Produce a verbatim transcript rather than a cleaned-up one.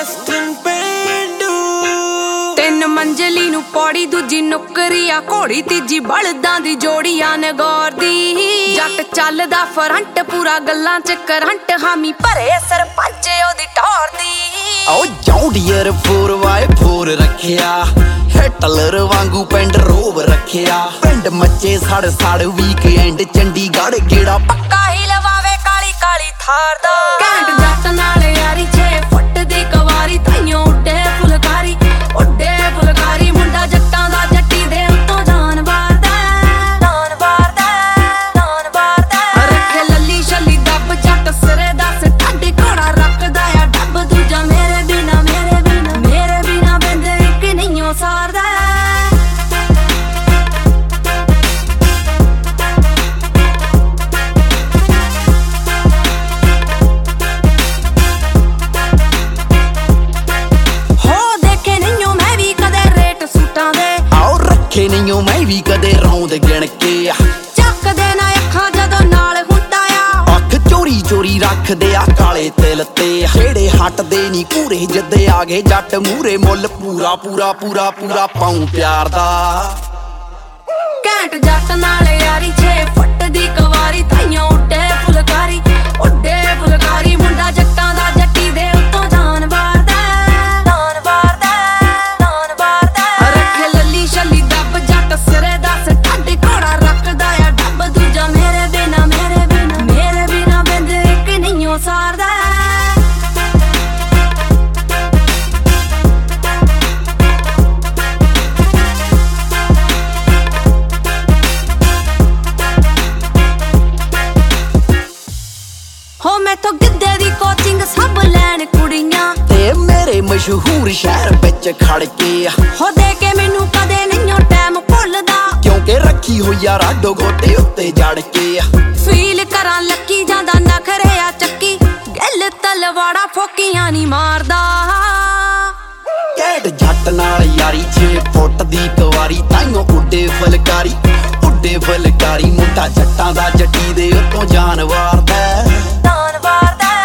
western ਪੇਂਡੂ ਤਿੰਨ ਮੰਜ਼ਲੀ ਨੂੰ ਪੌੜੀ ਦੂਜੀ ਨੁਕਰੀ ਆ ਘੋੜੀ ਤੀਜੀ ਬਲਦਾਂ ਦੀ ਜੋੜੀ ਆ ਨਗੌਰ ਦੀ ਜੱਟ ਚੱਲਦਾ ਫਰੰਟ ਪੂਰਾ ਗੱਲਾਂ ਚ ਕਰੰਟ ਹਾਮੀ ਭਰੇ ਸਰਪੰਚ ਉਹਦੀ ਟੌਰ ਦੀ ਓ ਜੌਂਡੀਅਰ ਫੋਰ ਬਾਏ ਫੋਰ ਰੱਖਿਆ ਹਿਟਲਰ ਵਾਂਗੂ ਪਿੰਡ ਰੋਵ ਰੱਖਿਆ ਪਿੰਡ ਮੱਚੇ ਸੜ ਸੜ ਵੀਕਐਂਡ ਚੰਡੀਗੜ੍ਹ ਗੇੜਾ ਪੱਕਾ ਹੀ ਲਵਾਵੇ ਕਾਲੀ ਕਾਲੀ ਥਾਰ ਦਾ ਘੈਂਟ ਜੱਟ ਨਾਲ ਯਾਰੀ ਛੇ ਫੁੱਟ ਦੀ ਕਵਾਰੀ ਤਾਈਓ ਉੱਡੇ ਫੁਲਕਾਰੀ ਉੱਡੇ ਫੁਲਕਾਰੀ ਮੁੰਡਾ ਜੱਟਾਂ ਦਾ ਜੱਟੀ ਦੇ ਉੱਤੋਂ ਜਾਨ ਵਾਰਦਾ ਜਾਨ ਵਾਰਦਾ ਜਾਨ ਵਾਰਦਾ ਰੱਖੇ ਲੱਲੀ ਛੱਲੀ ਦੱਬ ਜੱਟ ਸਿਰੇ ਦੱਸ ਢਾਡੀ ਘੋੜਾ ਰੱਖਦਾ ਆ ਡੱਬ ਦੂਜਾ ਮੇਰੇ ਬਿਨਾ ਮੇਰੇ ਬਿਨਾ ਮੇਰੇ ਬਿਨਾ ਬੰਦੇ ਇੱਕ ਨਹੀਂ ਓ ਸਾਰਦਾ ਰੱਖੇ ਨਹੀਂ ਓ ਮੈਂ ਵੀ ਕਦੇ ਰੌਂਦ ਗਿਣ ਕੇ ਚੱਕਦੇ ਨਾ ਅੱਖਾਂ ਜਦੋਂ ਨਾਲ ਹੁੰਦਾ ਆ ਅੱਖ ਚੋਰੀ ਚੋਰੀ ਰੱਖਦੇ ਆ ਕਾਲੇ ਤਿਲ ਤੇ ਜਿਹੜੇ ਹਟਦੇ ਨਹੀਂ ਪੂਰੇ ਜੱਦੇ ਆ ਗਏ ਜੱਟ ਮੂਰੇ ਮੁੱਲ ਪੂਰਾ ਪੂਰਾ ਪੂਰਾ ਪੂਰਾ ਪਾਉ ਪਿਆਰ ਦਾ ਘੈਂਟ ਜੱਟ ਨਾਲ ਯਾਰੀ ਛੇ ਫੁੱਟ ਦੀ ਕਵਾਰੀ ਤਾਈਓ ਉੱਡੇ ਫੁਲਕਾਰੀ ਉੱਡੇ ਫੁਲਕਾਰੀ ਮੁੰਡਾ ਜੱਟਾਂ ਦਾ ਜੱਟੀ ਦੇ ਉੱਤੋਂ ਜਾਨ ਵਾਰਦਾ ਜਾਨ ਵਾਰਦਾ ਜਾਨ ਵਾਰਦਾ ਰੱਖੇ ਲੱਲੀ ਛੱਲੀ ਦੱਬ ਜੱਟ ਸਿਰੇ ਦੱਸ ਢਾਡੀ ਘੋੜਾ ਰੱਖਦਾ ਆ ਡੱਬ ਦੂਜਾ ਮੇਰੇ ਬਿਨਾ ਮੇਰੇ ਬਿਨਾ ਮੇਰੇ ਬਿਨਾ ਬੰਦ ਇੱਕ ਨਹੀਂ ਓ ਸਾਰਦਾ ਹੋ ਮੈਥੋਂ ਗਿੱਧੇ ਦੀ ਕੋਚਿੰਗ ਸਭ ਲੈਣ ਕੁੜੀਆਂ ਤੇ ਮੇਰੇ ਮਸ਼ਹੂਰ ਸ਼ਹਿਰ ਵਿੱਚ ਖੜ ਕੇ ਹੋ ਦੇ ਕੇ ਮੈਨੂੰ ਕਦੇ ਨਹੀਂਓ ਟਾਈਮ ਭੁੱਲਦਾ ਕਿਉਂਕਿ ਰੱਖੀ ਹੋਈ ਆ ਰਾਡੋ ਗੋਤੇ ਉੱਤੇ ਜੜ ਕੇ ਫੀਲ ਕਰਾਂ ਲੱਕੀ ਜਾਂਦਾ ਨਖਰੇ ਆ ਚੱਕੀ ਗਿੱਲ ਤਲਵਾੜਾ ਫੋਕੀਆਂ ਨਹੀਂ ਮਾਰਦਾ ਘੈਂਟ ਜੱਟ ਨਾਲ ਯਾਰੀ ਛੇ ਫੁੱਟ ਦੀ ਕਵਾਰੀ ਤਾਈਓ ਉੱਡੇ ਫੁਲਕਾਰੀ ਉੱਡੇ ਫੁਲਕਾਰੀ ਮੁੰਡਾ ਜੱਟਾਂ ਦਾ ਜੱਟੀ ਦੇ ਉੱਤੋਂ ਜਾਨ ਵਾਰਦਾ ਜਾਨ ਵਾਰਦਾ